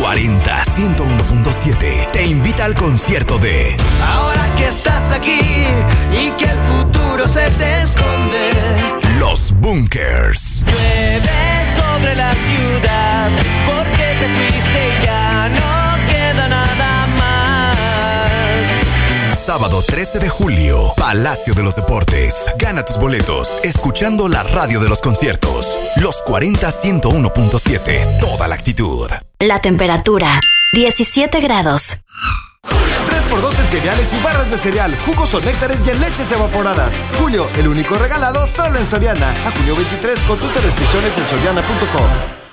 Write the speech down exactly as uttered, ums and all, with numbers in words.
cuarenta ciento uno punto siete te invita al concierto de Ahora que estás aquí y que el futuro se te esconde, Los Bunkers. llueve sobre la ciudad porque te fuiste y ya no queda nada más. Sábado trece de julio, Palacio de los Deportes. Gana tus boletos escuchando la radio de los conciertos. Los cuarenta ciento uno punto siete, toda la actitud. La temperatura, diecisiete grados. tres por dos en cereales y barras de cereal, jugos o néctares y en leches evaporadas. Julio, el único regalado solo en Soriana. A julio veintitrés, consulta restricciones en soriana punto com.